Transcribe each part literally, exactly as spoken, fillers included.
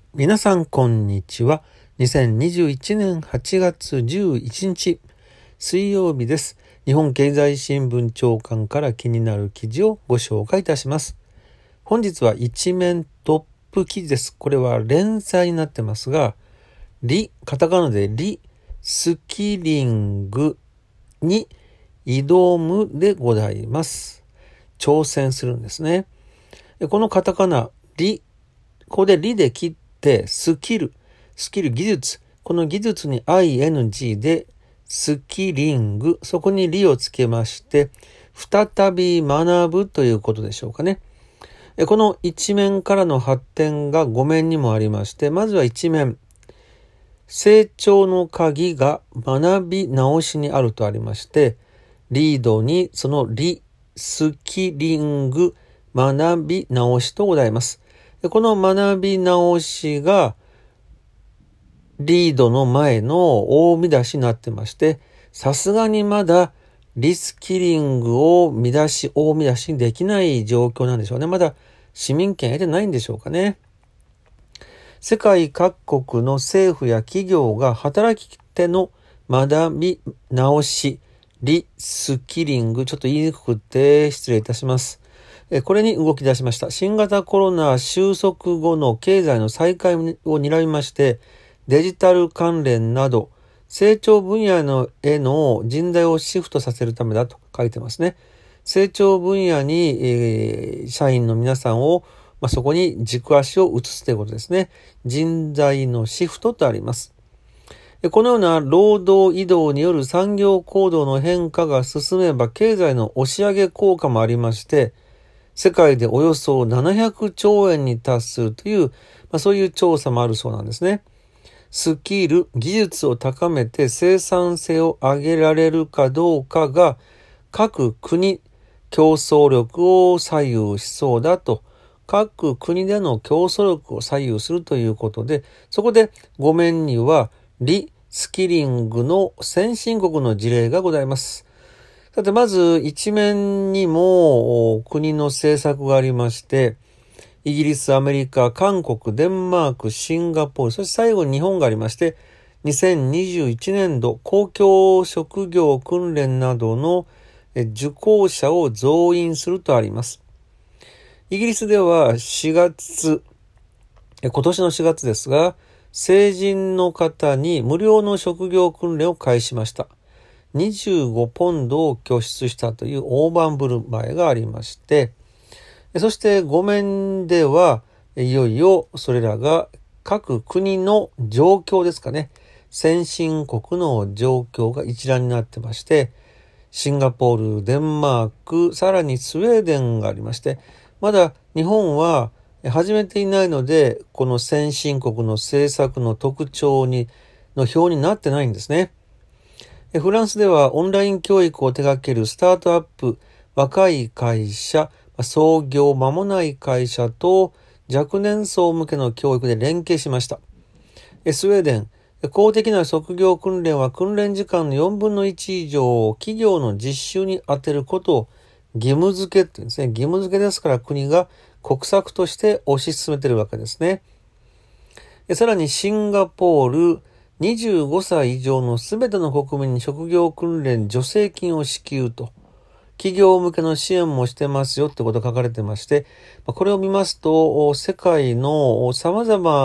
皆さんこんにちは。にせんにじゅういちねんはちがつじゅういちにち水曜日です。日本経済新聞長官から気になる記事をご紹介いたします。本日は一面トップ記事です。これは連載になってますが、リ、カタカナでリスキリングに挑むでございます。挑戦するんですね。このカタカナリ、ここでリで切ってスキル、スキル技術、この技術に アイエヌジー でスキリング、そこにリをつけまして、再び学ぶということでしょうかね。この一面からの発展がご面にもありまして、まずは一面、成長の鍵が学び直しにあるとありまして、リードにそのリ、スキリング、学び直しとございます。この学び直しがリードの前の大見出しになってまして、さすがにまだリスキリングを見出し、大見出しにできない状況なんでしょうね。まだ市民権得てないんでしょうかね。世界各国の政府や企業が働き手の学び直し、リスキリング、ちょっと言いにくくて失礼いたします。これに動き出しました。新型コロナ収束後の経済の再開を睨みまして、デジタル関連など成長分野のへの人材をシフトさせるためだと書いてますね。成長分野に、えー、社員の皆さんを、まあ、そこに軸足を移すということですね。人材のシフトとあります。このような労働移動による産業行動の変化が進めば経済の押し上げ効果もありまして、世界でおよそななひゃくちょうえんに達するという、まあ、そういう調査もあるそうなんですね。スキル、技術を高めて生産性を上げられるかどうかが各国競争力を左右しそうだと、各国での競争力を左右するということで、そこでご面にはリスキリングの先進国の事例がございます。さてまず一面にも国の政策がありまして、イギリス、アメリカ、韓国、デンマーク、シンガポール、そして最後に日本がありまして、にせんにじゅういちねんど公共職業訓練などの受講者を増員するとあります。イギリスではしがつ、今年のしがつですが、成人の方に無料の職業訓練を開始しました。にじゅうごポンドを拠出したという大盤振る舞いがありまして、そしてご面ではいよいよそれらが各国の状況ですかね、先進国の状況が一覧になってまして、シンガポール、デンマーク、さらにスウェーデンがありまして、まだ日本は始めていないので、この先進国の政策の特徴にの表になってないんですね。フランスではオンライン教育を手掛けるスタートアップ、若い会社、創業間もない会社と若年層向けの教育で連携しました。スウェーデン、公的な職業訓練は訓練時間のよんぶんのいち以上を企業の実習に充てることを義務付けって言うんですね。義務付けですから国が国策として推し進めているわけですね。さらにシンガポール、にじゅうごさい以上のすべての国民に職業訓練助成金を支給と、企業向けの支援もしてますよってことが書かれてまして、これを見ますと世界の様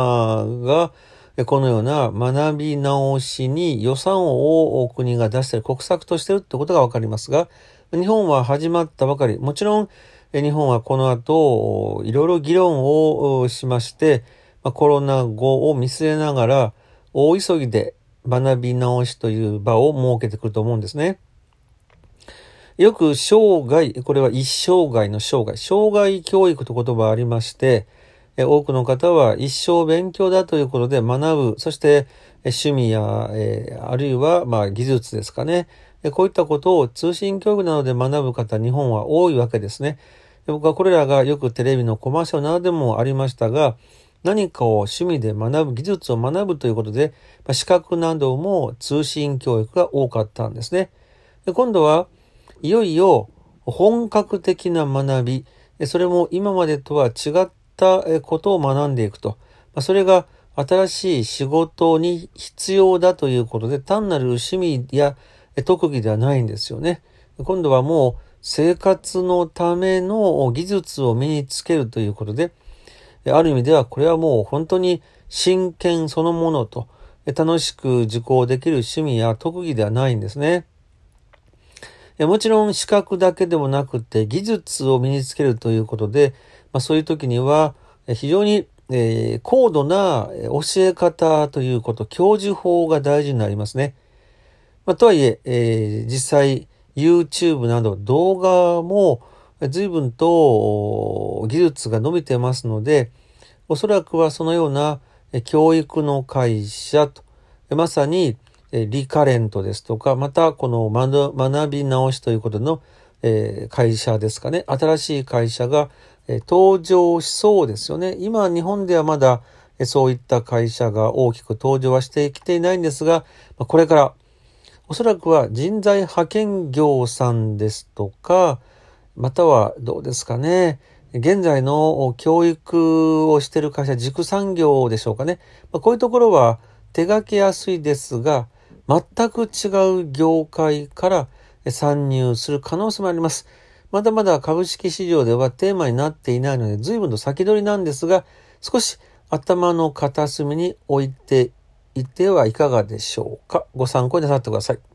々がこのような学び直しに予算を国が出している国策としているってことがわかりますが、日本は始まったばかり。もちろん日本はこの後いろいろ議論をしまして、コロナ後を見据えながら大急ぎで学び直しという場を設けてくると思うんですね。よく生涯、これは一生涯の生涯、生涯教育という言葉がありまして、多くの方は一生勉強だということで学ぶ、そして趣味や、えー、あるいはまあ技術ですかね、こういったことを通信教育などで学ぶ方、日本は多いわけですね。僕はこれらがよくテレビのコマーシャルなどでもありましたが、何かを趣味で学ぶ、技術を学ぶということで、資格なども通信教育が多かったんですね。で今度はいよいよ本格的な学び、それも今までとは違ったことを学んでいくと。 あ、それが新しい仕事に必要だということで、単なる趣味や特技ではないんですよね。今度はもう生活のための技術を身につけるということで、ある意味ではこれはもう本当に真剣そのものと楽しく受講できる趣味や特技ではないんですね。もちろん資格だけでもなくて技術を身につけるということで、まあ、そういう時には非常に、えー、高度な教え方ということ、教授法が大事になりますね。まあ、とはいええー、実際 YouTube など動画も随分と技術が伸びてますので、おそらくはそのような教育の会社と、まさにリカレントですとか、またこの学び直しということの会社ですかね。新しい会社が登場しそうですよね。今日本ではまだそういった会社が大きく登場はしてきていないんですが、これからおそらくは人材派遣業さんですとか、またはどうですかね。現在の教育をしている会社、塾産業でしょうかね。こういうところは手がけやすいですが、全く違う業界から参入する可能性もあります。まだまだ株式市場ではテーマになっていないので、随分と先取りなんですが、少し頭の片隅に置いていてはいかがでしょうか。ご参考になさってください。